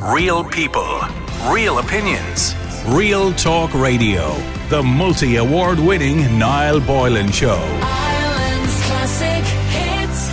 Real people, real opinions, Real Talk Radio. The multi-award winning Niall Boylan Show. Ireland's classic hits.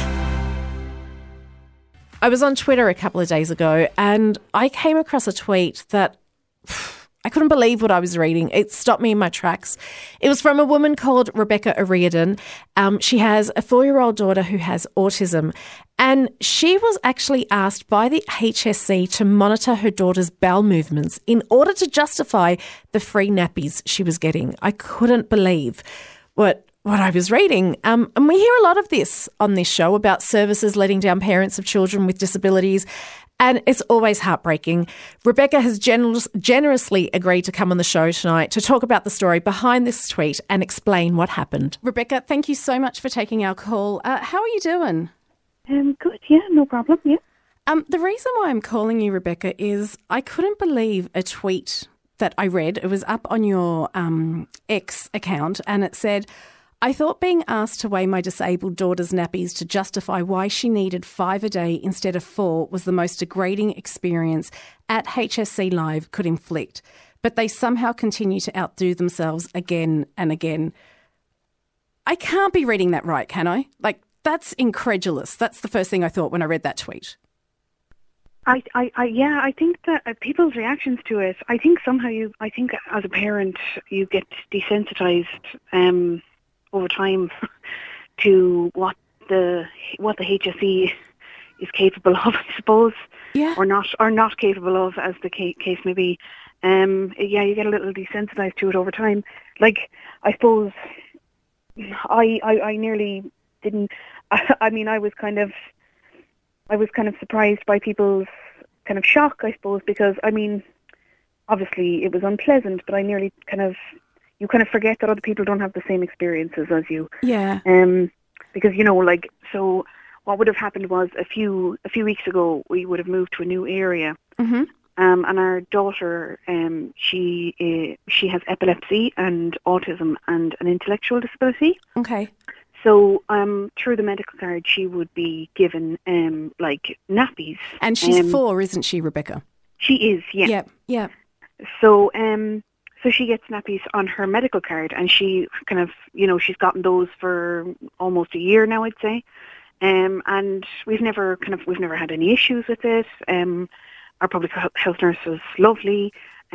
I was on Twitter a couple of days ago and I came across a tweet that I couldn't believe what I was reading. It stopped me in my tracks. It was from a woman called Rebecca O'Riordan. She has a 4-year-old daughter who has autism, and she was actually asked by the HSC to monitor her daughter's bowel movements in order to justify the free nappies she was getting. I couldn't believe what I was reading. And we hear a lot of this on this show about services letting down parents of children with disabilities. And it's always heartbreaking. Rebecca has generously agreed to come on the show tonight to talk about the story behind this tweet and explain what happened. Rebecca, thank you so much for taking our call. How are you doing? Good, yeah, no problem, yeah. The reason why I'm calling you, Rebecca, is I couldn't believe a tweet that I read. It was up on your X account and it said, I thought being asked to weigh my disabled daughter's nappies to justify why she needed 5 a day instead of 4 was the most degrading experience at HSC Live could inflict. But they somehow continue to outdo themselves again and again. I can't be reading that right, can I? That's incredulous. That's the first thing I thought when I read that tweet. I think that people's reactions to it, I think somehow I think as a parent you get desensitized over time to what the HSE is capable of, I suppose, yeah, or not capable of, as the case may be. You get a little desensitized to it over time. I suppose I nearly didn't. I mean, I was kind of surprised by people's kind of shock, I suppose, because I mean, obviously it was unpleasant, but I nearly you forget that other people don't have the same experiences as you. Yeah. Because so what would have happened was a few weeks ago we would have moved to a new area. Mm-hmm. And our daughter, she has epilepsy and autism and an intellectual disability. Okay. So through the medical card, she would be given nappies. And she's 4, isn't she, Rebecca? She is, yeah. Yep. Yeah. So so she gets nappies on her medical card, and she she's gotten those for almost a year now, I'd say. And we've never had any issues with it. Our public health nurse was lovely.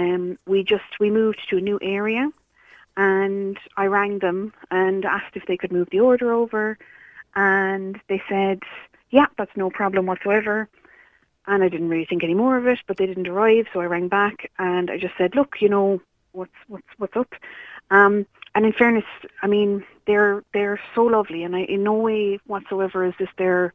We moved to a new area, and I rang them and asked if they could move the order over, and they said, yeah, that's no problem whatsoever. And I didn't really think any more of it, but they didn't arrive, so I rang back and I just said, look, what's up? And in fairness, I mean, they're so lovely, and in no way whatsoever is this their,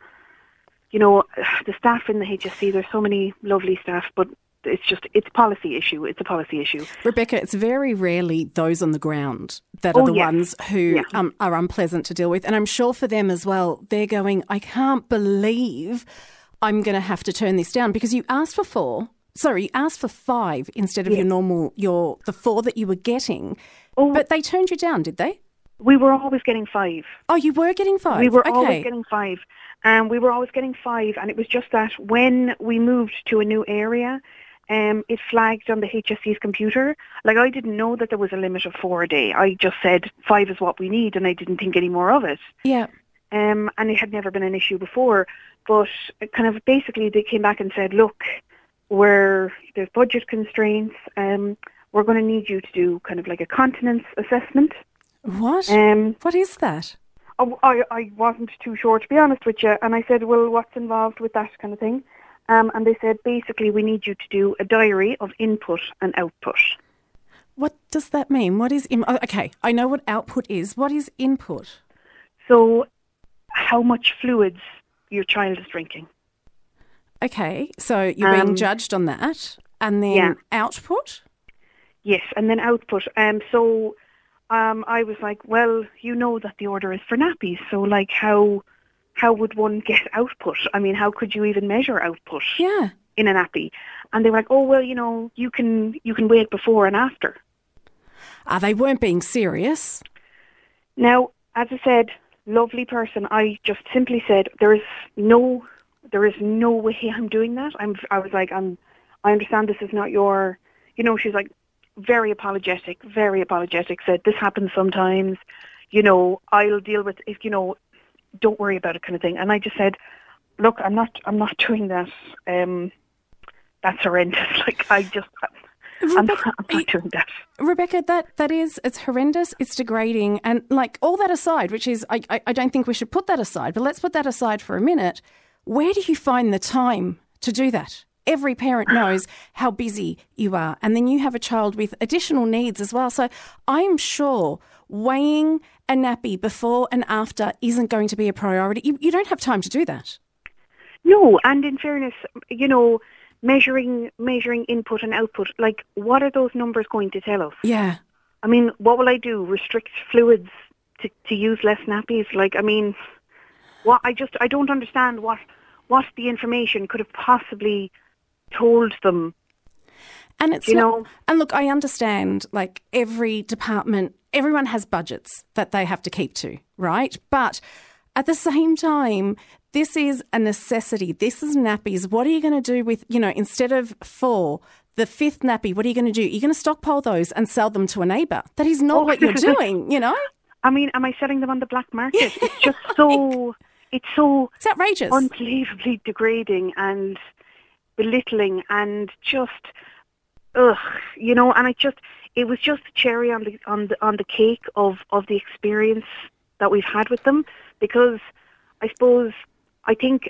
the staff in the HSC, there's so many lovely staff, but it's a policy issue. It's a policy issue. Rebecca, it's very rarely those on the ground that are the ones who are unpleasant to deal with. And I'm sure for them as well, they're going, I can't believe I'm going to have to turn this down, because you asked for 4. Sorry, you asked for 5 instead of the 4 that you were getting. Oh. But they turned you down, did they? We were always getting 5. Oh, you were getting 5? We were always getting 5. We were always getting 5, and it was just that when we moved to a new area, it flagged on the HSC's computer. I didn't know that there was a limit of 4 a day. I just said 5 is what we need, and I didn't think any more of it. Yeah. And it had never been an issue before. But basically they came back and said, look, there's budget constraints. We're going to need you to do a continence assessment. What? What is that? I wasn't too sure, to be honest with you. And I said, well, what's involved with that kind of thing? And they said, basically, we need you to do a diary of input and output. What does that mean? What is... okay, I know what output is. What is input? So how much fluids your child is drinking. Okay, so you're being judged on that. And then output? Yes, and then output. So I was like, well, that the order is for nappies. So, how would one get output? I mean, how could you even measure output in a nappy? And they were like, oh, well, you can weigh it before and after. They weren't being serious. Now, as I said, lovely person. I just simply said, there is no way I'm doing that. I was like, I'm I understand this is not your, she's like very apologetic, said this happens sometimes, I'll deal with if, don't worry about it kind of thing. And I just said, look, I'm not doing that. That's horrendous. Like, I'm not doing that. Rebecca, it's horrendous, it's degrading, and like all that aside, which is, I don't think we should put that aside, but let's put that aside for a minute. Where do you find the time to do that? Every parent knows how busy you are, and then you have a child with additional needs as well. So I'm sure weighing a nappy before and after isn't going to be a priority. You don't have time to do that. No, and in fairness, measuring input and output, like, what are those numbers going to tell us? Yeah. I mean, what will I do? Restrict fluids to use less nappies? Like, I mean, I don't understand what the information could have possibly told them. And it's and look, I understand, like, every department, everyone has budgets that they have to keep to, right? But at the same time, this is a necessity. This is nappies. What are you going to do with, instead of 4, the 5th nappy, what are you going to do? You're going to stockpile those and sell them to a neighbour. That is not what you're doing, I mean, am I selling them on the black market? It's just so... It's outrageous, unbelievably degrading and belittling, and just, and it was just a cherry on the cake of the experience that we've had with them, because I think,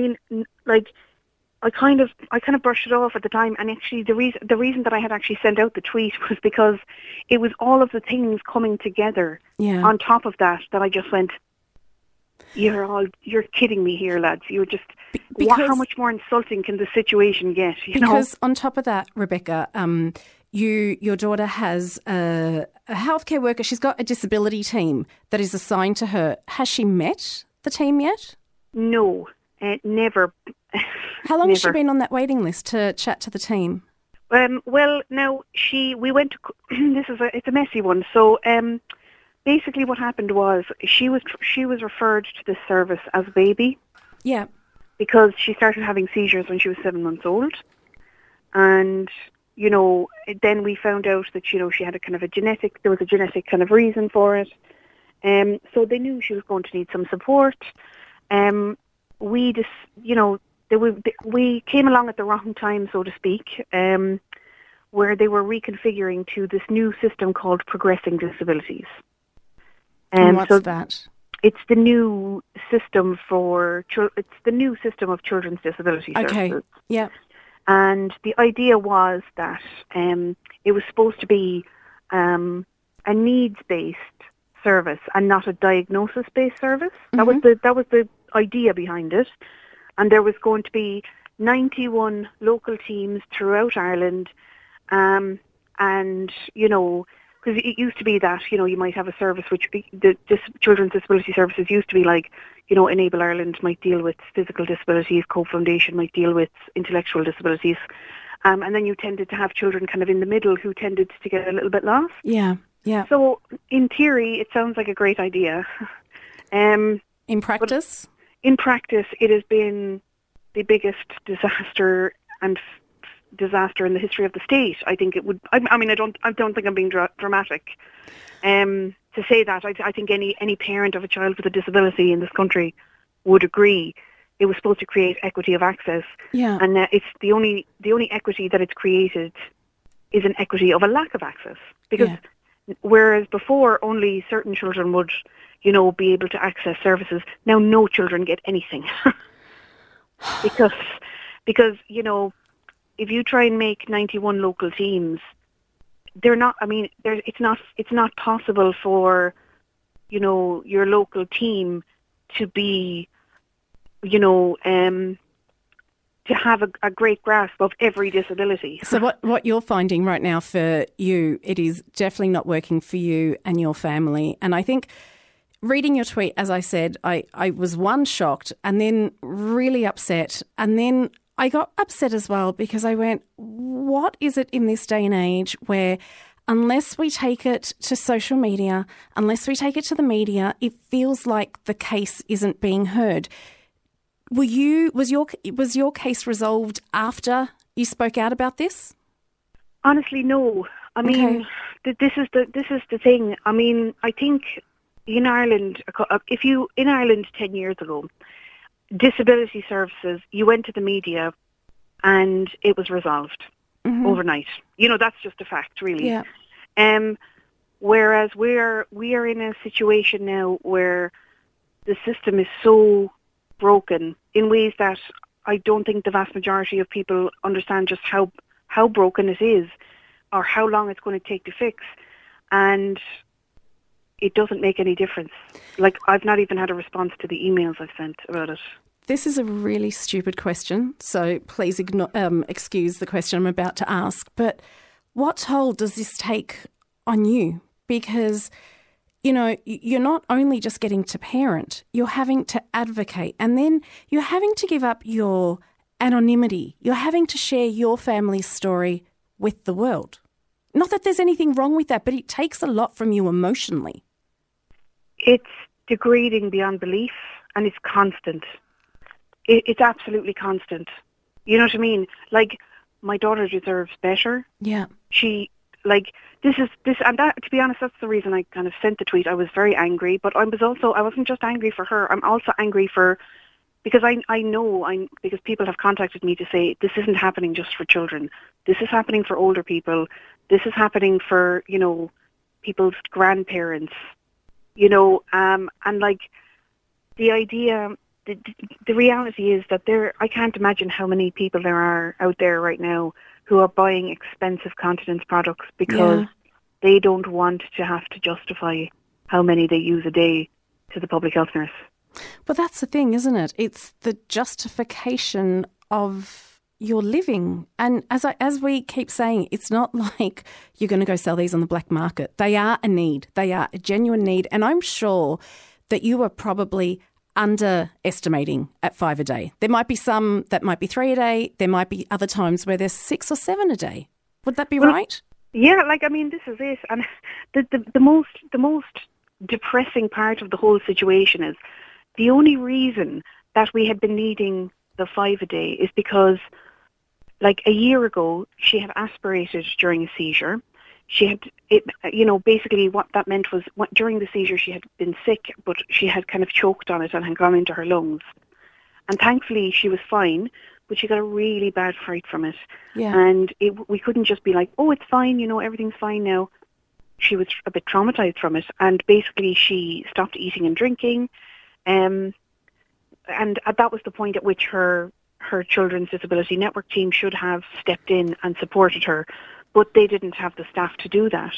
I kind of brushed it off at the time, and actually the reason that I had actually sent out the tweet was because it was all of the things coming together on top of that I just went, you're kidding me here, lads. You're just, how much more insulting can the situation get? Because on top of that, Rebecca, your daughter has a healthcare worker. She's got a disability team that is assigned to her. Has she met the team yet? No, never. How long has she been on that waiting list to chat to the team? Well, now we went to. It's a messy one. So. Basically, what happened was she was referred to this service as a baby. Yeah. Because she started having seizures when she was 7 months old, and then we found out that she had there was a genetic kind of reason for it. So they knew she was going to need some support. We just we came along at the wrong time, so to speak, where they were reconfiguring to this new system called Progressing Disabilities. And what's that? It's the new system of children's disability services. Okay. Yeah. And the idea was that it was supposed to be a needs-based service and not a diagnosis-based service. Mm-hmm. That was the idea behind it. And there was going to be 91 local teams throughout Ireland, because it used to be that, you might have a service which the Children's Disability Services used to be like, Enable Ireland might deal with physical disabilities, Cope Foundation might deal with intellectual disabilities. And then you tended to have children kind of in the middle who tended to get a little bit lost. Yeah, yeah. So in theory, it sounds like a great idea. In practice? In practice, it has been the biggest disaster in the history of the state. I think it would. I don't think I'm being dramatic to say that. I think any parent of a child with a disability in this country would agree. It was supposed to create equity of access, and it's the only equity that it's created is an equity of a lack of access. Because whereas before only certain children would, be able to access services, now no children get anything because if you try and make 91 local teams, they're not. I mean, it's not possible for, your local team to be, to have a great grasp of every disability. So what you're finding right now for you, it is definitely not working for you and your family. And I think reading your tweet, as I said, I was shocked and then really upset, and then I got upset as well because I went, what is it in this day and age where unless we take it to social media, unless we take it to the media, it feels like the case isn't being heard. Was your case resolved after you spoke out about this? Honestly, no. I mean, this is the thing. I mean, I think in Ireland, in Ireland 10 years ago, disability services, you went to the media and it was resolved overnight. You know, that's just a fact, really. Yeah. Whereas we are in a situation now where the system is so broken in ways that I don't think the vast majority of people understand just how broken it is or how long it's going to take to fix. And it doesn't make any difference. Like, I've not even had a response to the emails I've sent about it. This is a really stupid question, so please excuse the question I'm about to ask. But what toll does this take on you? Because, you know, you're not only just getting to parent, you're having to advocate, and then you're having to give up your anonymity. You're having to share your family's story with the world. Not that there's anything wrong with that, but it takes a lot from you emotionally. It's degrading beyond belief, and it's constant. It's absolutely constant. You know what I mean? Like, my daughter deserves better. Yeah. She, like, and that, to be honest, that's the reason I kind of sent the tweet. I was very angry, but I wasn't just angry for her. I'm also angry because I know because people have contacted me to say this isn't happening just for children. This is happening for older people. This is happening for, you know, people's grandparents, you know, and like the idea, the reality is that I can't imagine how many people there are out there right now who are buying expensive continence products because they don't want to have to justify how many they use a day to the public health nurse. But that's the thing, isn't it? It's the justification of your living. And as we keep saying, it's not like you're going to go sell these on the black market. They are a need. They are a genuine need. And I'm sure that you are probably underestimating at 5 a day. There might be some that might be 3 a day. There might be other times where there's 6 or 7 a day. Would that be right? Yeah, like, I mean, this is it. And the most depressing part of the whole situation is the only reason that we had been needing the 5 a day is because, like, a year ago, she had aspirated during a seizure. She had, basically what that meant was during the seizure she had been sick, but she had kind of choked on it and had gone into her lungs. And thankfully she was fine, but she got a really bad fright from it. Yeah. And we couldn't just be like, oh, it's fine, everything's fine now. She was a bit traumatized from it. And basically she stopped eating and drinking. And that was the point at which her Children's Disability Network team should have stepped in and supported her. But they didn't have the staff to do that.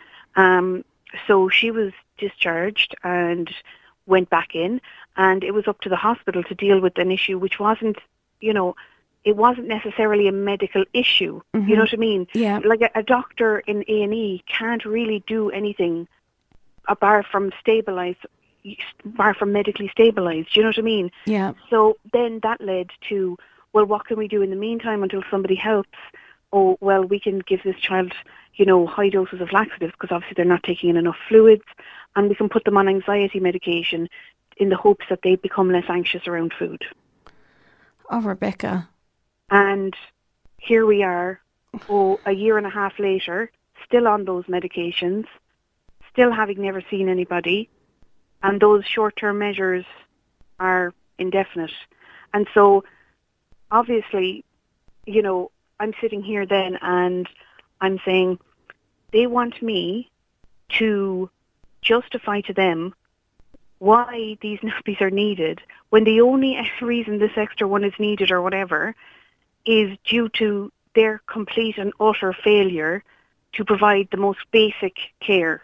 So she was discharged and went back in, and it was up to the hospital to deal with an issue which wasn't, it wasn't necessarily a medical issue. Mm-hmm. You know what I mean? Yeah. Like a doctor in A&E can't really do anything apart from medically stabilised. You know what I mean? Yeah. So then that led to, well, what can we do in the meantime until somebody helps? Oh, well, we can give this child, high doses of laxatives because obviously they're not taking in enough fluids, and we can put them on anxiety medication in the hopes that they become less anxious around food. Oh, Rebecca. And here we are, a year and a half later, still on those medications, still having never seen anybody, and those short-term measures are indefinite. And so, obviously, I'm sitting here then and I'm saying they want me to justify to them why these nappies are needed when the only reason this extra one is needed or whatever is due to their complete and utter failure to provide the most basic care.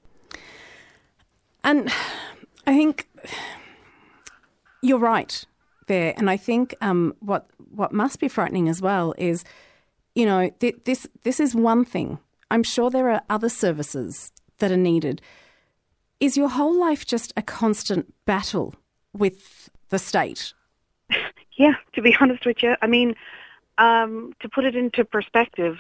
And I think you're right there. And I think what must be frightening as well is, this is one thing. I'm sure there are other services that are needed. Is your whole life just a constant battle with the state? Yeah, to be honest with you. I mean, to put it into perspective,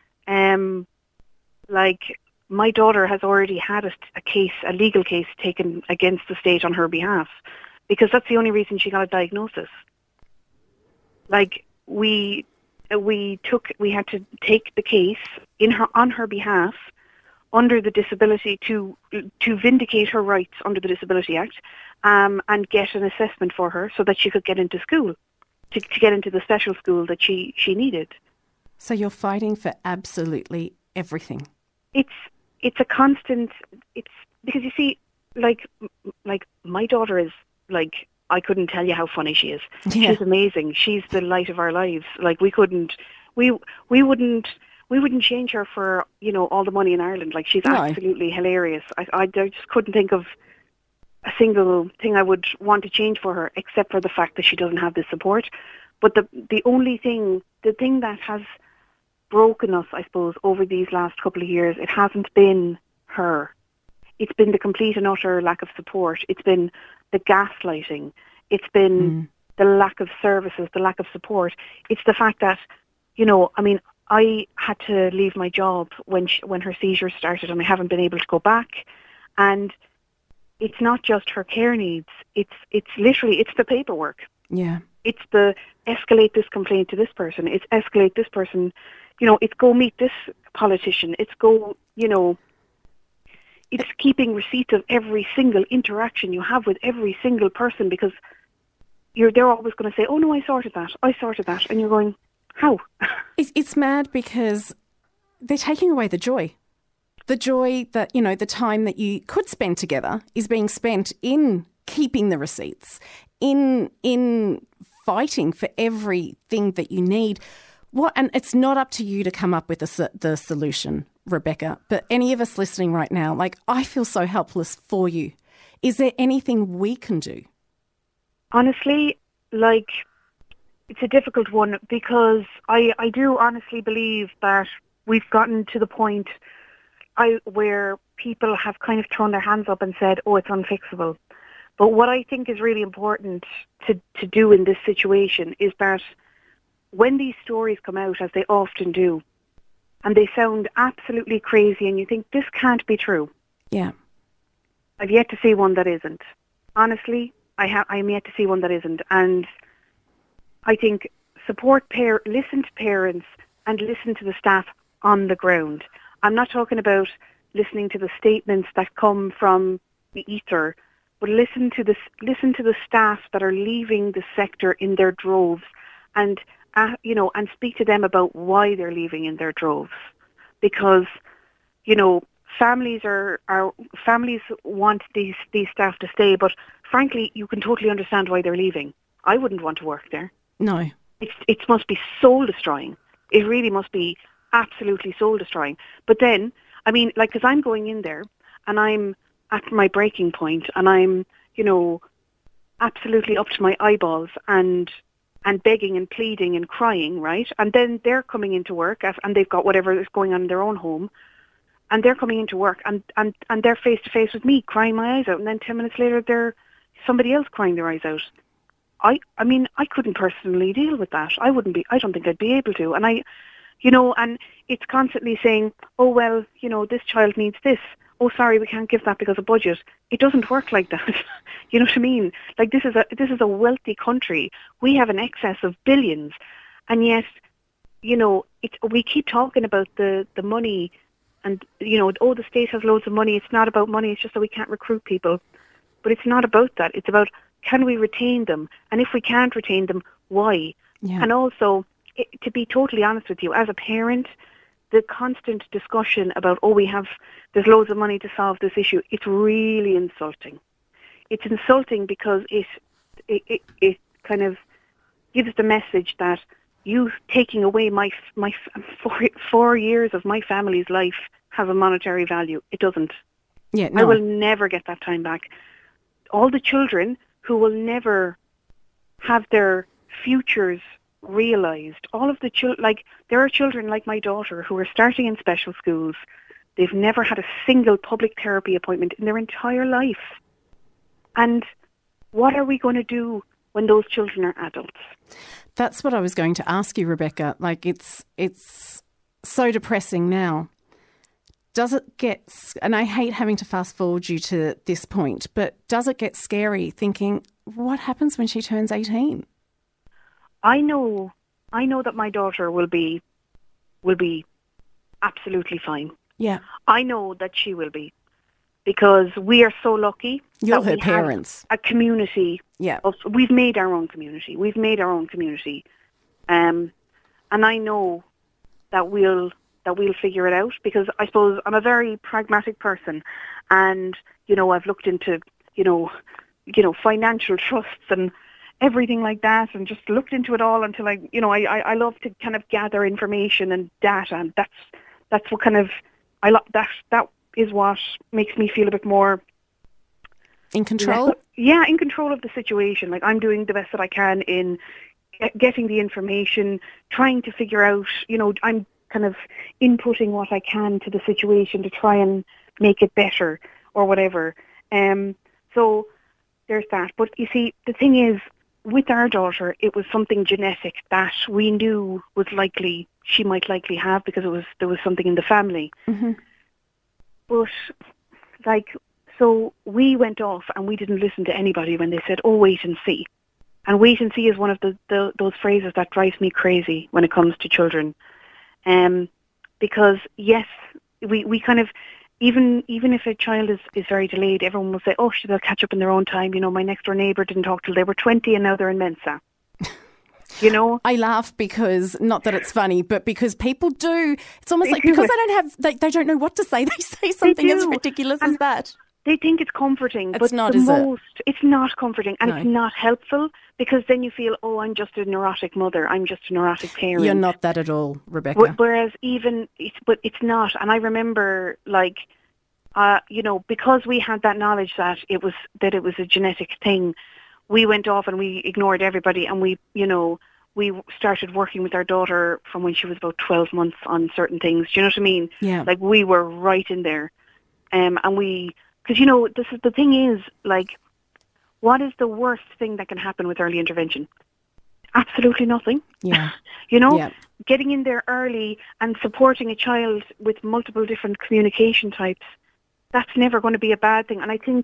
like my daughter has already had a legal case taken against the state on her behalf because that's the only reason she got a diagnosis. Like we had to take the case on her behalf under the disability to vindicate her rights under the Disability Act, and get an assessment for her so that she could get into school, to get into the special school that she needed. So you're fighting for absolutely everything. It's a constant. It's because you see, like my daughter is like, I couldn't tell you how funny she is. Yeah. She's amazing. She's the light of our lives. Like we wouldn't change her for, all the money in Ireland. Like she's absolutely hilarious. I just couldn't think of a single thing I would want to change for her, except for the fact that she doesn't have the support. But the thing that has broken us, I suppose, over these last couple of years, it hasn't been her. It's been the complete and utter lack of support. It's been the gaslighting. It's been the lack of services, the lack of support. It's the fact that, I had to leave my job when her seizures started, and I haven't been able to go back. And it's not just her care needs. It's literally the paperwork. Yeah. It's the escalate this complaint to this person. It's escalate this person. It's go meet this politician. It's go, it's keeping receipts of every single interaction you have with every single person, because they're always going to say, oh no, I sorted that. And you're going, how? It's mad because they're taking away the joy. The joy that, the time that you could spend together is being spent in keeping the receipts, in fighting for everything that you need. And it's not up to you to come up with the solution, Rebecca, but any of us listening right now, I feel so helpless for you. Is there anything we can do? Honestly, it's a difficult one, because I do honestly believe that we've gotten to the point where people have kind of thrown their hands up and said, oh, it's unfixable. But what I think is really important to do in this situation is that when these stories come out, as they often do, and they sound absolutely crazy and you think, this can't be true. Yeah. I've yet to see one that isn't. Honestly, I'm yet to see one that isn't. And I think listen to parents and listen to the staff on the ground. I'm not talking about listening to the statements that come from the ether, but listen to the staff that are leaving the sector in their droves, and speak to them about why they're leaving in their droves. Because, families families want these staff to stay, but frankly, you can totally understand why they're leaving. I wouldn't want to work there. No. It must be soul destroying. It really must be absolutely soul destroying. But then, because I'm going in there and I'm at my breaking point and I'm, absolutely up to my eyeballs and begging and pleading and crying, right? And then they're coming into work and they've got whatever is going on in their own home, and they're coming into work and they're face to face with me crying my eyes out, and then 10 minutes later they're somebody else crying their eyes out. I couldn't personally deal with that. I don't think I'd be able to. And and it's constantly saying, oh, well, this child needs this. Oh, sorry, we can't give that because of budget. It doesn't work like that. You know what I mean? This is a wealthy country. We have an excess of billions. And yet, we keep talking about the money and, the state has loads of money. It's not about money. It's just that we can't recruit people. But it's not about that. It's about, can we retain them? And if we can't retain them, why? Yeah. And also, to be totally honest with you, as a parent, the constant discussion about, there's loads of money to solve this issue, it's really insulting. It's insulting because it kind of gives the message that you taking away my 4 years of my family's life has a monetary value. It doesn't. Yeah, no. I will never get that time back. All the children who will never have their futures realised, all of the children, there are children like my daughter who are starting in special schools. They've never had a single public therapy appointment in their entire life. And what are we going to do when those children are adults? That's what I was going to ask you, Rebecca. It's so depressing now. Does it get, and I hate having to fast forward you to this point, but does it get scary thinking, what happens when she turns 18? I know I know that my daughter will be absolutely fine. Yeah. I know that she will be, because we are so lucky. You're that her we have parents. a community. Yeah. We've made our own community. And I know that we'll figure it out, because I suppose I'm a very pragmatic person, and I've looked into financial trusts and everything like that, and just looked into it all until I love to kind of gather information and data, and that's what kind of that is what makes me feel a bit more in control. Yeah, in control of the situation. Like, I'm doing the best that I can in getting the information, trying to figure out, I'm kind of inputting what I can to the situation to try and make it better or whatever. So there's that. But you see, the thing is, with our daughter, it was something genetic that we knew she might likely have, because there was something in the family. Mm-hmm. But so we went off and we didn't listen to anybody when they said, "Oh, wait and see." And wait and see is one of those phrases that drives me crazy when it comes to children. Because yes, we kind of, even if a child is very delayed, everyone will say, "Oh, they'll catch up in their own time." My next door neighbour didn't talk till they were 20 and now they're in Mensa. I laugh because, not that it's funny, but because people do. It's almost like, because they don't know what to say. They say something as ridiculous as that. They think it's comforting, it's not, is it? It's not comforting, and No. it's not helpful, because then you feel, "Oh, I'm just a neurotic mother. I'm just a neurotic parent." You're not that at all, Rebecca. Whereas but it's not. And I remember, because we had that knowledge that it was a genetic thing, we went off and we ignored everybody, and we started working with our daughter from when she was about 12 months on certain things. Do you know what I mean? Yeah. Like, we were right in there, because this is the thing is, what is the worst thing that can happen with early intervention? Absolutely nothing. Yeah. Yeah. Getting in there early and supporting a child with multiple different communication types, that's never going to be a bad thing. And I think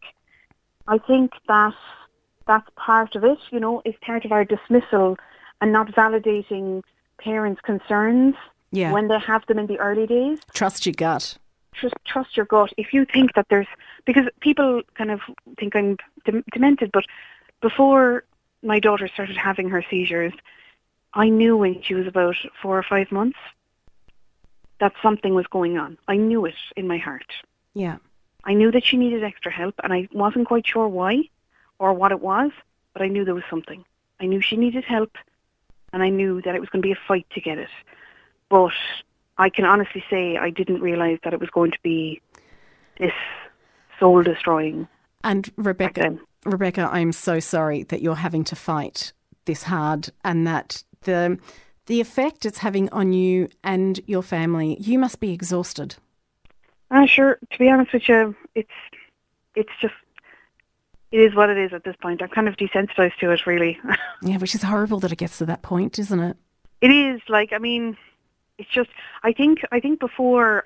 that's part of it, is part of our dismissal and not validating parents' concerns when they have them in the early days. Trust your gut. Trust your gut. If you think that because people kind of think I'm demented, but before my daughter started having her seizures, I knew when she was about 4 or 5 months that something was going on. I knew it in my heart. Yeah. I knew that she needed extra help, and I wasn't quite sure why or what it was, but I knew there was something. I knew she needed help, and I knew that it was going to be a fight to get it. But I can honestly say I didn't realise that it was going to be this soul-destroying. And Rebecca, I'm so sorry that you're having to fight this hard, and that the effect it's having on you and your family, you must be exhausted. Sure. To be honest with you, it's just, it is what it is at this point. I'm kind of desensitized to it, really. Yeah, which is horrible that it gets to that point, isn't it? It is. It's just, I think before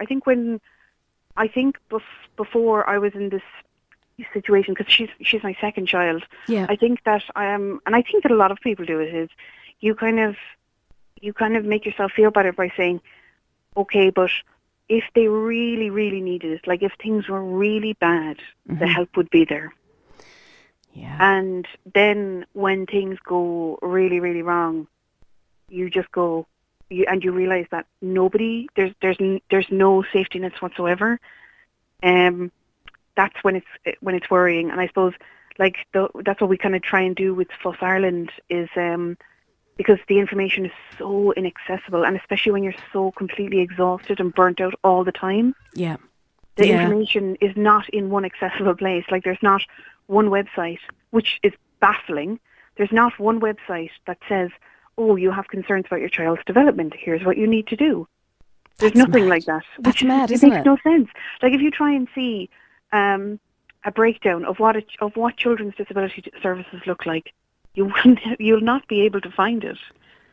I was in this situation, because she's my second child. Yeah. I think that I am, and I think that a lot of people do it, is you kind of make yourself feel better by saying, okay, but if they really, really needed it, like if things were really bad, the help would be there. Yeah. And then when things go really, really wrong, you just go, you realise that there's no safety nets whatsoever. That's when it's worrying. And I suppose that's what we kind of try and do with FUS Ireland is because the information is so inaccessible, and especially when you're so completely exhausted and burnt out all the time. Yeah. The information is not in one accessible place. Like, there's not one website, which is baffling. There's not one website that says, "Oh, you have concerns about your child's development. Here's what you need to do." There's nothing like that. That's mad, isn't it? It makes no sense. Like, if you try and see a breakdown of what children's disability services look like, you'll not be able to find it.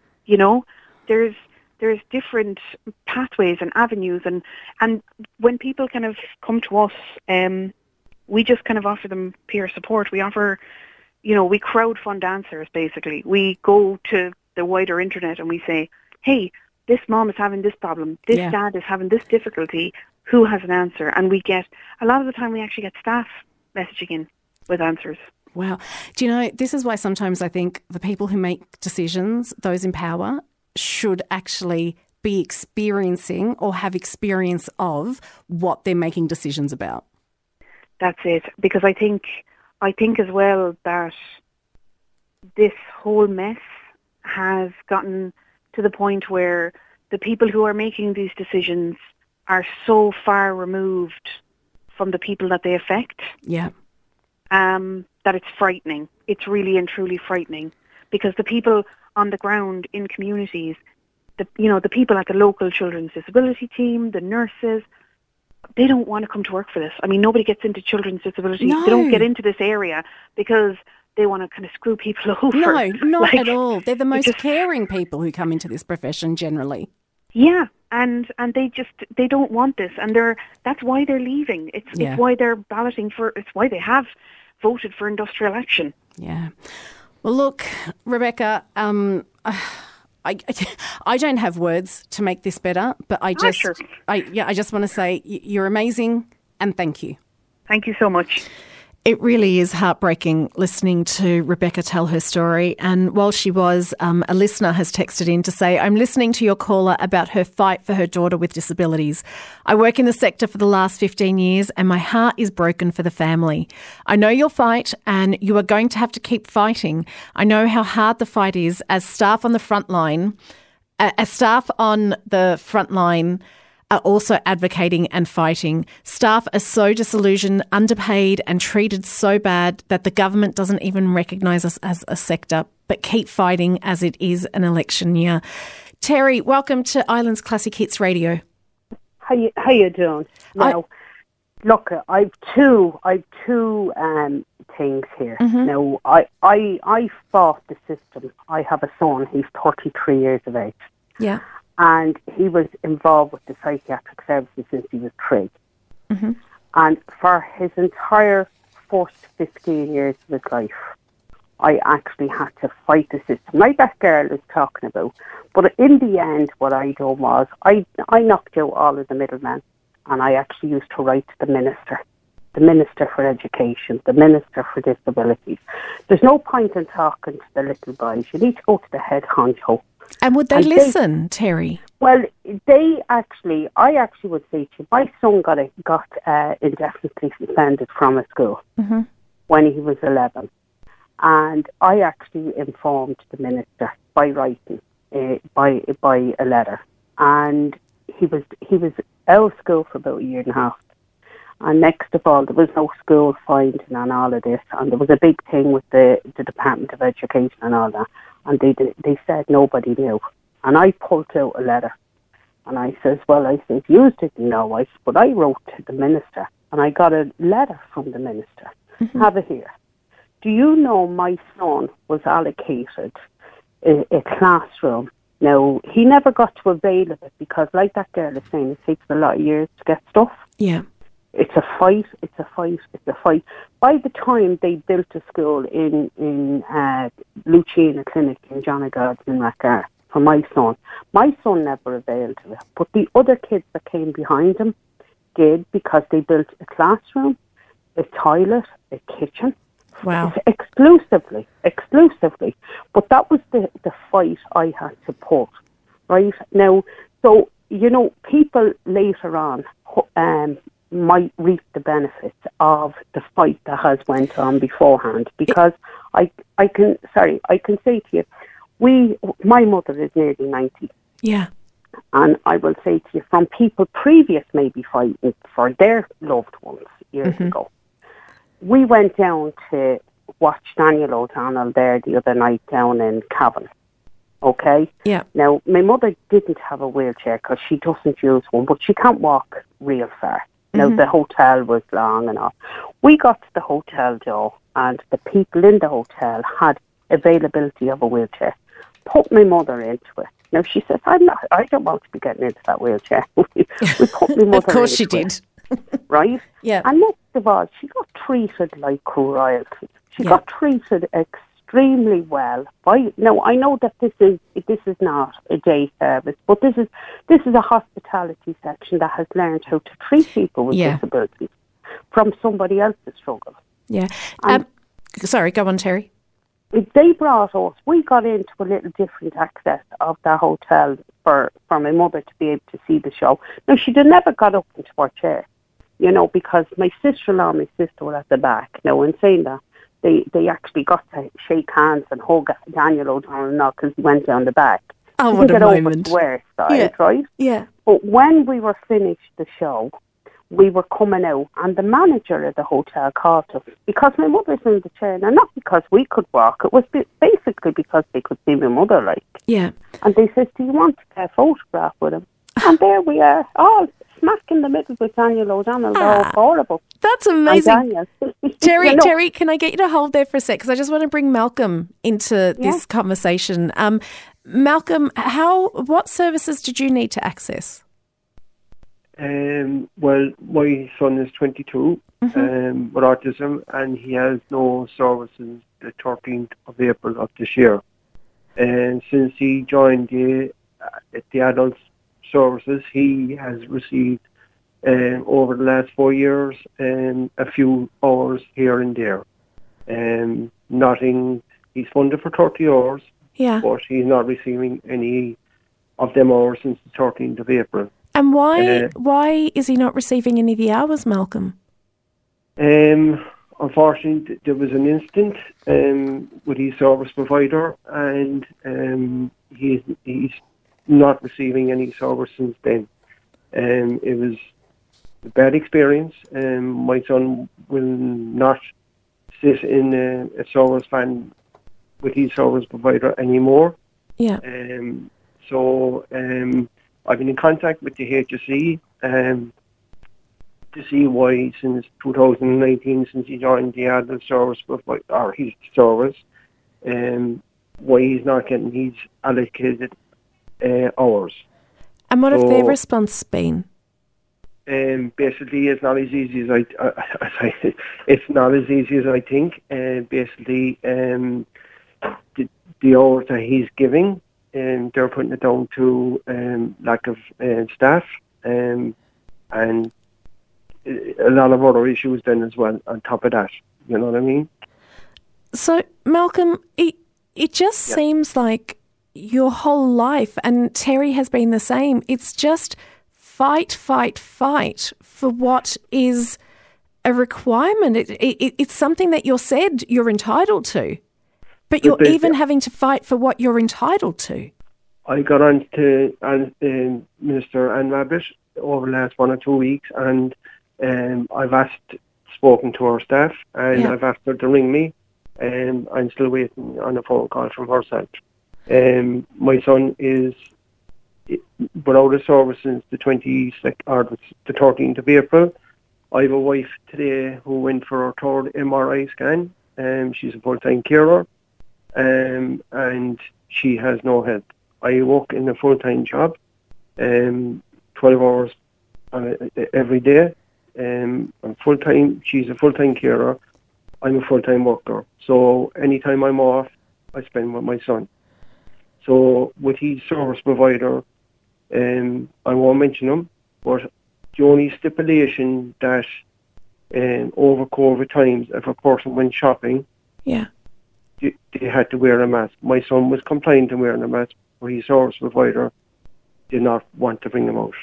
There's different pathways and avenues, and when people kind of come to us, we just kind of offer them peer support. We offer, we crowdfund answers, basically. We go to the wider internet and we say, hey, this mom is having this problem, this dad is having this difficulty, who has an answer? And we get, a lot of the time we actually get staff messaging in with answers. Wow. Do you know, this is why sometimes I think the people who make decisions, those in power, should actually be experiencing or have experience of what they're making decisions about. That's it. Because I think as well that this whole mess has gotten to the point where the people who are making these decisions are so far removed from the people that they affect. Yeah. That it's frightening. It's really and truly frightening, because the people on the ground in communities, the people at the local children's disability team, the nurses, they don't want to come to work for this. I mean, nobody gets into children's disability. No. They don't get into this area because they want to kind of screw people over. No, not at all. They're the most caring people who come into this profession generally. Yeah, and they don't want this, and that's why they're leaving. It's why they're balloting for. It's why they have voted for industrial action. Yeah. Well, look, Rebecca, I don't have words to make this better, but I just want to say you're amazing, and thank you. Thank you so much. It really is heartbreaking listening to Rebecca tell her story. And while she was, a listener has texted in to say, I'm listening to your caller about her fight for her daughter with disabilities. I work in the sector for the last 15 years and my heart is broken for the family. I know you'll fight and you are going to have to keep fighting. I know how hard the fight is as staff on the front line, are also advocating and fighting. Staff are so disillusioned, underpaid and treated so bad that the government doesn't even recognise us as a sector, but keep fighting as it is an election year. Terry, welcome to Islands Classic Hits Radio. How you doing? Now, look, I've two things here. Mm-hmm. Now, I fought the system. I have a son, he's 33 years of age. Yeah. And he was involved with the psychiatric services since he was 3. Mm-hmm. And for his entire first 15 years of his life, I actually had to fight the system, like that girl is talking about. But in the end, what I done was, I knocked out all of the middlemen, and I actually used to write to the Minister for Education, the Minister for Disabilities. There's no point in talking to the little boys. You need to go to the head honcho. And would they listen, Terry? Well, I actually would say to you, my son got indefinitely suspended from a school when he was 11. And I actually informed the minister by writing, by a letter. And he was out of school for about a year and a half. And next of all, there was no school finding and all of this. And there was a big thing with the Department of Education and all that. And they said nobody knew. And I pulled out a letter. And I said, you didn't know, but I wrote to the minister. And I got a letter from the minister. Mm-hmm. Have it here. Do you know my son was allocated a classroom? Now, he never got to avail of it because, like that girl is saying, it takes a lot of years to get stuff. Yeah. It's a fight. By the time they built a school in Lucina Clinic in Johnagard in Racar for my son never availed of it. But the other kids that came behind him did, because they built a classroom, a toilet, a kitchen. Wow. Exclusively. But that was the fight I had to put, right? Now, so, people later on might reap the benefits of the fight that has went on beforehand, because I can say to you, my mother is nearly 90. Yeah. And I will say to you, from people previous maybe fighting for their loved ones years ago, we went down to watch Daniel O'Donnell there the other night down in Cavan. Okay? Yeah. Now, my mother didn't have a wheelchair because she doesn't use one, but she can't walk real far. Now, the hotel was long and all. We got to the hotel door, and the people in the hotel had availability of a wheelchair. Put my mother into it. Now, she says, I don't want to be getting into that wheelchair. we put my mother Of course she into did. it, right? Yeah. And next of all, she got treated like royalty. She got treated extremely well. Now, I know that this is not a day service, but this is a hospitality section that has learned how to treat people with disabilities from somebody else's struggle. Yeah. Sorry, go on, Terry. They brought us, we got into a little different access of the hotel for my mother to be able to see the show. Now, she'd have never got up into her chair, you know, because my sister-in-law and my sister were at the back. Now, in saying that, they actually got to shake hands and hug Daniel O'Donnell because he went down the back. Oh, what a moment. Over side, right? Yeah. But when we were finished the show, we were coming out, and the manager of the hotel called us because my mother's in the chair, and not because we could walk. It was basically because they could see my mother, like. Yeah. And they said, "Do you want to get a photograph with him?" And there we are, all smack in the middle with Daniel O'Donnell. All horrible. That's amazing. Terry, You know, Terry, can I get you to hold there for a sec? Because I just want to bring Malcolm into this conversation. Malcolm, what services did you need to access? Well, my son is 22 with autism, and he has no services the 13th of April of this year. And since he joined the adult services, he has received over the last 4 years a few hours here and there. Nothing. He's funded for 30 hours, but he's not receiving any of them hours since the 13th of April. And why is he not receiving any of the hours, Malcolm? Unfortunately, there was an incident with his service provider, and he's not receiving any service since then. It was a bad experience. My son will not sit in a service van with his service provider anymore. Yeah. I've been in contact with the HSE to see why, since 2019, since he joined the adult service or his service, why he's not getting his allocated hours. And what have their response been? Basically, it's not as easy as it's not as easy as I think. Basically, the hours that he's giving, they're putting it down to lack of staff and a lot of other issues then as well on top of that. You know what I mean? So, Malcolm, it just seems like your whole life, and Terry has been the same, it's just fight for what is a requirement. It's something that you're said you're entitled to. But you're even having to fight for what you're entitled to. I got on to Minister Anne Rabbitte over the last 1 or 2 weeks, and I've spoken to her staff, and I've asked her to ring me, and I'm still waiting on a phone call from herself. My son is without a service since the 22nd or the 13th of April. I have a wife today who went for her third MRI scan. She's a full-time carer. And she has no help. I work in a full-time job, 12 hours every day. I'm full-time. She's a full-time carer. I'm a full-time worker. So anytime I'm off, I spend with my son. So with his service provider, I won't mention him, but the only stipulation that over COVID times, if a person went shopping, they had to wear a mask. My son was compliant to wearing a mask, but his service provider did not want to bring him out.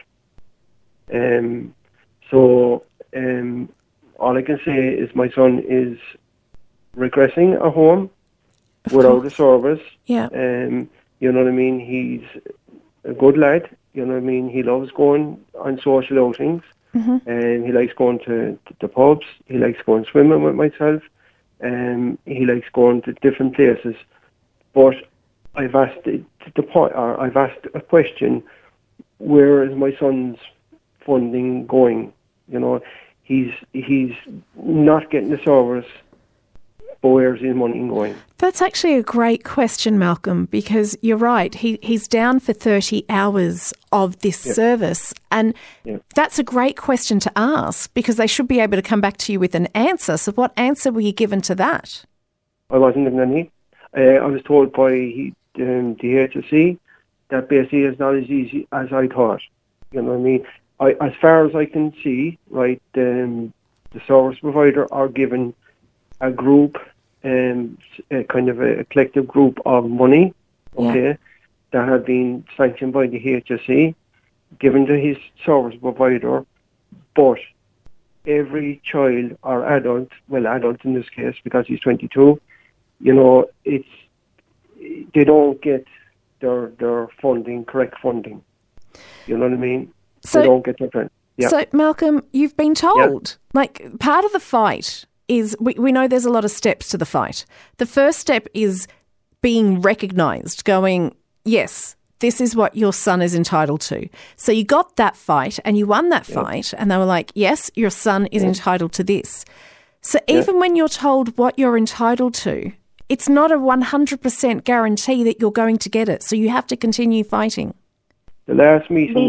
All I can say is my son is regressing at home without a service. Yeah. You know what I mean? He's a good lad. You know what I mean? He loves going on social outings. And he likes going to the pubs. He likes going swimming with myself. He likes going to different places. But I've asked I've asked a question: where is my son's funding going? You know, he's not getting the service, but where's his money going? That's actually a great question, Malcolm, because you're right. He's down for 30 hours of this service, and that's a great question to ask, because they should be able to come back to you with an answer. So what answer were you given to that? I wasn't given any. I was told by the HSE that basically it's not as easy as I thought. You know what I mean? As far as I can see, right, the service provider are given a group, kind of a collective group of money, okay, that have been sanctioned by the HSE, given to his service provider, but every child or adult, well, adult in this case because he's 22, you know, they don't get their funding, correct funding. You know what I mean? So, they don't get their funding. Yeah. So, Malcolm, you've been told, like, part of the fight is, we know there's a lot of steps to the fight. The first step is being recognised, going, yes, this is what your son is entitled to. So you got that fight and you won that fight, and they were like, yes, your son is entitled to this. So even when you're told what you're entitled to, it's not a 100% guarantee that you're going to get it. So you have to continue fighting. The last meeting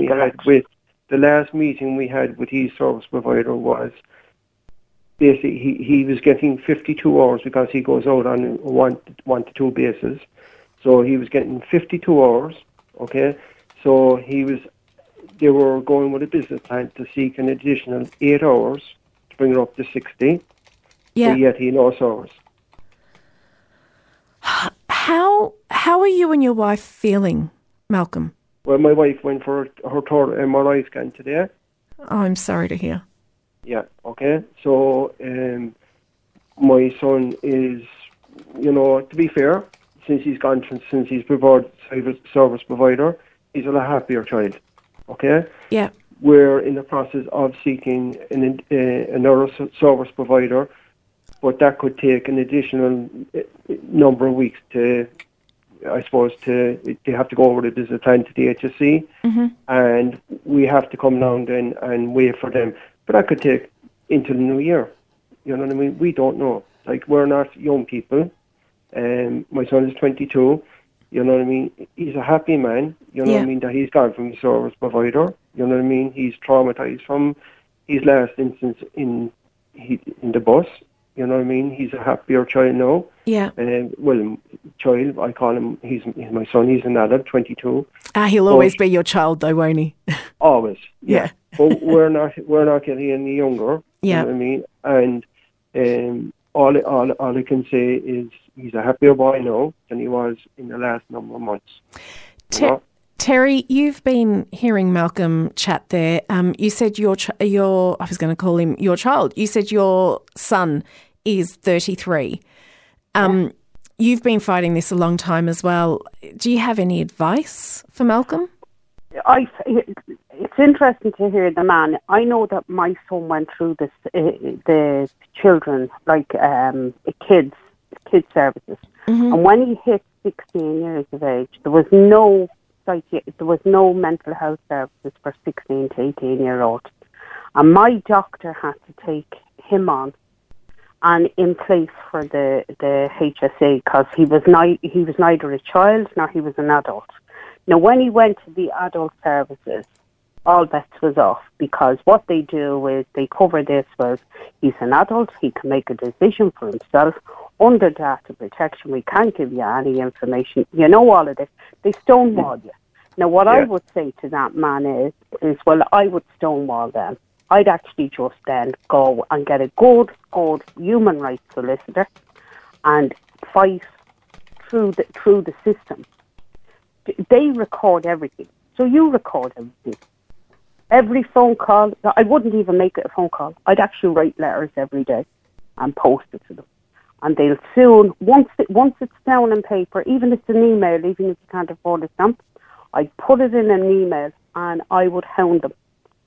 we had with his service provider was basically he was getting 52 hours because he goes out on one to two basis. So he was getting 52 hours, okay? So they were going with a business plan to seek an additional 8 hours to bring it up to 60. Yeah. But yet he lost hours. How are you and your wife feeling, Malcolm? Well, my wife went for her third MRI scan today. Oh, I'm sorry to hear. Yeah, okay. So my son is, you know, to be fair, since he's provided service provider, he's a lot happier child. Okay? Yeah. We're in the process of seeking another service provider, but that could take an additional number of weeks to, I suppose, they have to go over the business plan to the HSC, and we have to come down then and wait for them. But that could take into the new year. You know what I mean? We don't know. Like, we're not young people. My son is 22. You know what I mean? He's a happy man. You know what I mean? That he's gone from his service provider. You know what I mean? He's traumatized from his last instance in the bus. You know what I mean? He's a happier child now. Yeah. Well, child, I call him. He's my son. He's an adult, 22. He'll always be your child, though, won't he? Always. Yeah. But we're not getting any younger. Yeah. You know what I mean? And all I can say is he's a happier boy now than he was in the last number of months. Terry, you've been hearing Malcolm chat there. You said your I was going to call him your child. You said your son is 33. You've been fighting this a long time as well. Do you have any advice for Malcolm? It's interesting to hear the man. I know that my son went through this, the children, like kids services. And when he hit 16 years of age, there was no mental health services for 16 to 18-year-olds. And my doctor had to take him on and in place for the HSA because he was neither a child nor he was an adult. Now, when he went to the adult services, all bets was off because what they do is they cover this with he's an adult, he can make a decision for himself. Under data protection, we can't give you any information. You know all of this. They stonewall you. Now, what I would say to that man is, well, I would stonewall them. I'd actually just then go and get a good human rights solicitor and fight through the system. They record everything. So you record everything. Every phone call, I wouldn't even make it a phone call. I'd actually write letters every day and post it to them. And they'll soon, once it's down on paper, even if it's an email, even if you can't afford a stamp, I'd put it in an email and I would hound them.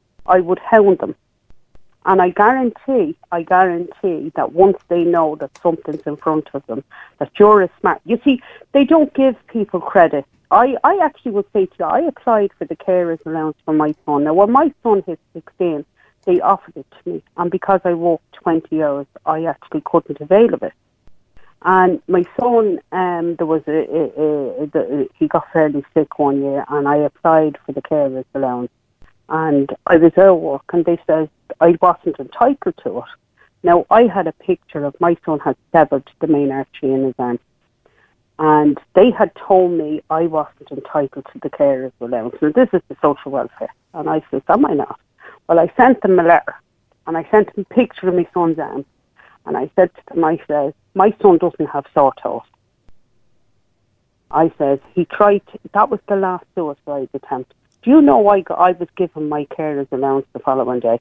And I guarantee that once they know that something's in front of them, that you're a smart... You see, they don't give people credit. I actually would say to you, I applied for the carers allowance for my son. Now, when my son hit 16, they offered it to me. And because I worked 20 hours, I actually couldn't avail of it. And my son, he got fairly sick one year, and I applied for the carers allowance. And I was out of work, and they said I wasn't entitled to it. Now, I had a picture of my son had severed the main artery in his arm. And they had told me I wasn't entitled to the carers allowance. Now, this is the social welfare. And I said, am I not? Well, I sent them a letter, and I sent them a picture of my son's arm. And I said to them, I said, my son doesn't have sore toes. I said, he tried, that was the last suicide attempt. Do you know why I was given my carers allowance the following day?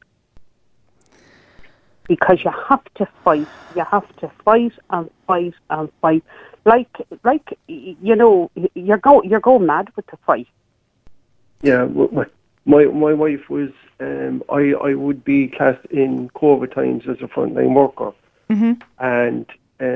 Because you have to fight. You have to fight and fight and fight. Like you know, you're going mad with the fight. Yeah, my wife was. I would be classed in COVID times as a frontline worker, and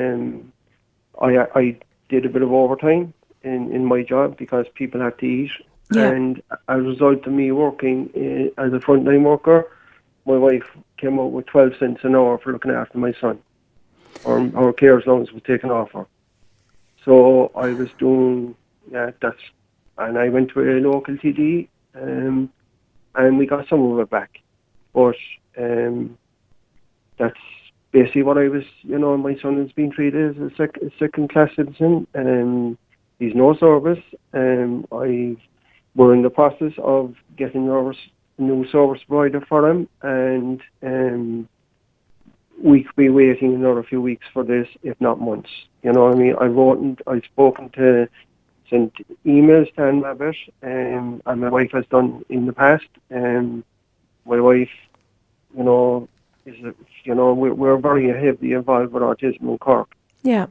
I did a bit of overtime in my job because people had to eat, and as a result of me working as a frontline worker, my wife came out with 12 cents an hour for looking after my son. Our carers allowance was taken off her. So I was doing and I went to a local TD, and we got some of it back. But that's basically what I was, my son has been treated as a second-class citizen. He's no service. We're in the process of getting our new service provider for him, and we could be waiting another few weeks for this, if not months. You know what I mean? I've spoken to, sent emails to Anne Mabbitt, and my wife has done in the past. My wife, we're very heavily involved with autism in Cork. Yeah.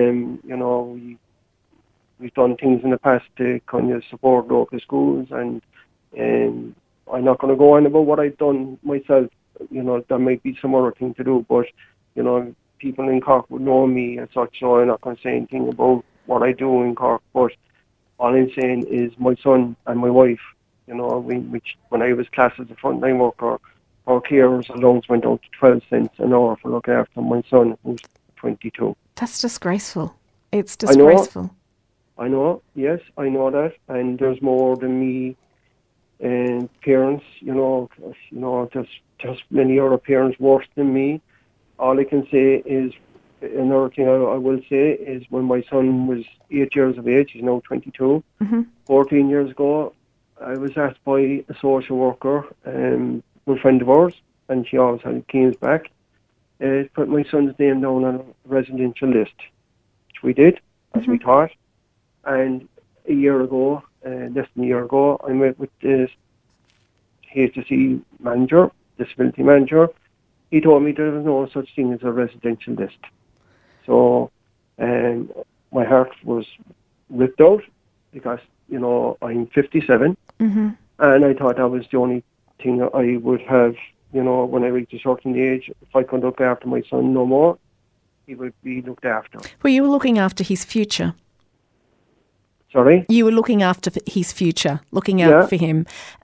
We've done things in the past to kind of support local schools, and I'm not going to go on about what I've done myself. There might be some other thing to do, but, people in Cork would know me and such, so I'm not going to say anything about what I do in Cork. But all I'm saying is my son and my wife, which when I was classed as a frontline worker, our carers allowance went down to 12 cents an hour for looking after my son, who's 22. That's disgraceful. It's disgraceful. I know, yes, I know that, and there's more than me and parents, just many other parents worse than me. All I can say is, another thing I will say is when my son was 8 years of age, he's now 22, 14 years ago, I was asked by a social worker, a friend of ours, and she always had keys back, to put my son's name down on a residential list, which we did, as we thought. And less than a year ago, I met with the HSE manager, disability manager. He told me there was no such thing as a residential list. So my heart was ripped out because, I'm 57. And I thought that was the only thing I would have, when I reached a certain age, if I could look after my son no more, he would be looked after. Well, you were looking after his future. Sorry? You were looking after his future, looking out for him.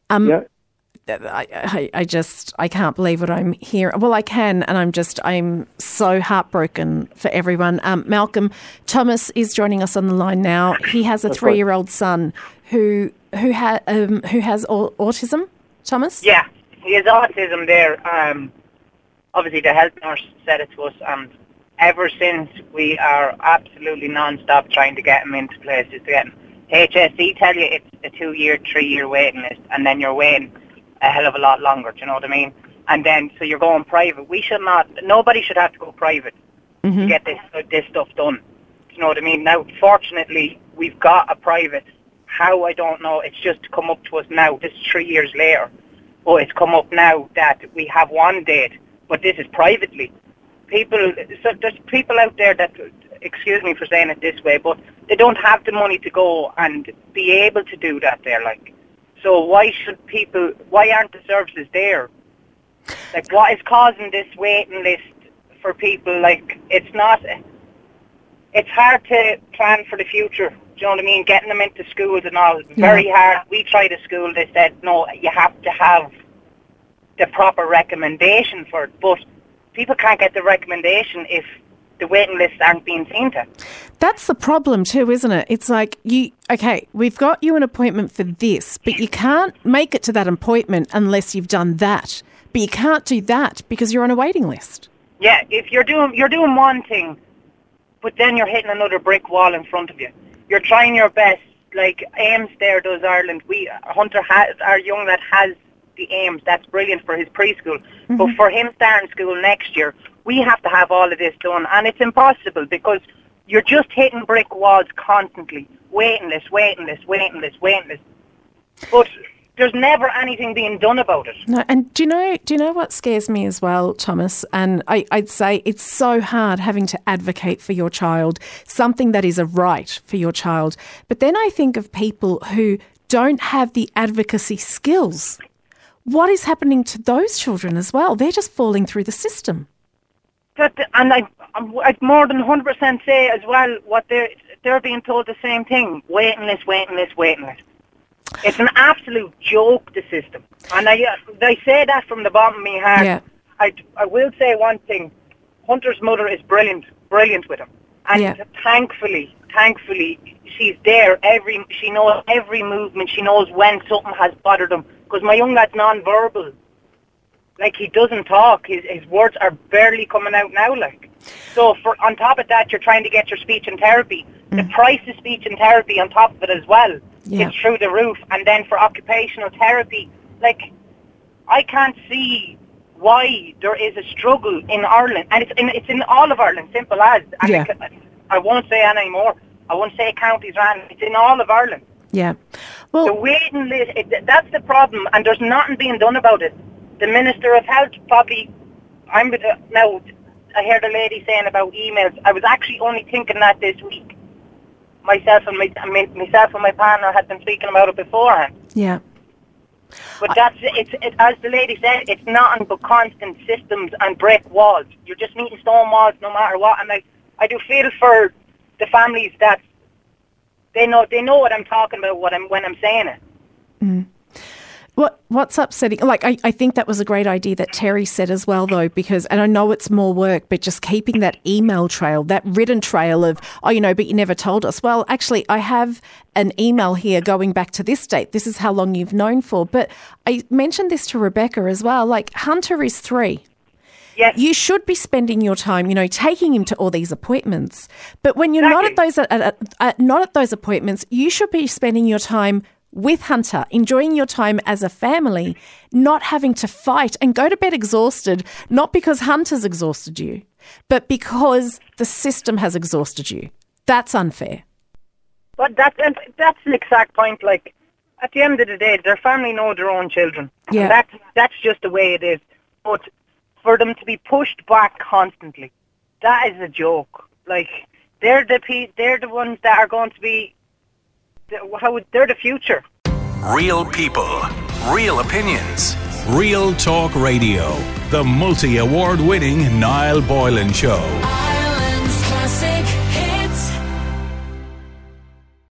I can't believe what I'm hearing. Well, I can, and I'm so heartbroken for everyone. Malcolm, Thomas is joining us on the line now. He has a 3-year-old son who has autism. Thomas? Yeah, he has autism there. Obviously, the health nurse said it to us, and ever since we are absolutely non-stop trying to get him into places to get him. HSE tell you it's a 2-year, 3-year waiting list, and then you're waiting a hell of a lot longer, do you know what I mean? And then, so you're going private. Nobody should have to go private to get this stuff done. Do you know what I mean? Now, fortunately, we've got a private. How, I don't know. It's just come up to us now. This is 3 years later. But it's come up now that we have one date, but this is privately. There's people out there that, excuse me for saying it this way, but they don't have the money to go and be able to do that there, like. So why aren't the services there? Like, what is causing this waiting list for people? Like, it's hard to plan for the future. Do you know what I mean? Getting them into schools and all, very hard. We tried a school, they said, no, you have to have the proper recommendation for it. But people can't get the recommendation if the waiting lists aren't being seen to. That's the problem too, isn't it? It's like, we've got you an appointment for this, but you can't make it to that appointment unless you've done that. But you can't do that because you're on a waiting list. Yeah, if you're doing one thing, but then you're hitting another brick wall in front of you. You're trying your best. Like Ames there does Ireland. Hunter has, our young lad has the Ames. That's brilliant for his preschool. Mm-hmm. But for him starting school next year, we have to have all of this done. And it's impossible because you're just hitting brick walls constantly. Waiting list. But there's never anything being done about it. No, and do you know what scares me as well, Thomas? And I'd say it's so hard having to advocate for your child, something that is a right for your child. But then I think of people who don't have the advocacy skills. What is happening to those children as well? They're just falling through the system. And I'd more than 100% say as well what they're being told the same thing. Waiting list. It's an absolute joke, the system. And I say that from the bottom of my heart. Yeah. I will say one thing. Hunter's mother is brilliant with him. And thankfully, she's there. She knows every movement. She knows when something has bothered him. Because my young lad's non-verbal. Like, he doesn't talk. His words are barely coming out now, like. So on top of that, you're trying to get your speech and therapy. The price of speech and therapy on top of it as well is through the roof. And then for occupational therapy, like, I can't see why there is a struggle in Ireland. And it's in all of Ireland, simple as. And I won't say any more. I won't say counties around. It's in all of Ireland. Yeah. Well, the waiting list, that's the problem. And there's nothing being done about it. The Minister of Health probably, now I heard a lady saying about emails. I was actually only thinking that this week. Myself and my partner had been speaking about it beforehand. Yeah. But it's as the lady said, it's nothing but constant systems and brick walls. You're just meeting stone walls no matter what. And I do feel for the families that they know what I'm talking about when I'm saying it. Mm. What's upsetting, like, I think that was a great idea that Terry said as well, though, because, and I know it's more work, but just keeping that email trail, that written trail of, but you never told us. Well, actually, I have an email here going back to this date. This is how long you've known for. But I mentioned this to Rebecca as well. Like, Hunter is 3. Yes. You should be spending your time, taking him to all these appointments. But when you're not at those appointments, you should be spending your time with Hunter, enjoying your time as a family, not having to fight and go to bed exhausted, not because Hunter's exhausted you, but because the system has exhausted you. That's unfair. But that's the exact point. Like, at the end of the day, their family know their own children. Yeah. And that's just the way it is. But for them to be pushed back constantly, that is a joke. Like, they're the ones that are going to be, they're the future. Real people, real opinions, Real Talk Radio, the multi-award winning Niall Boylan Show.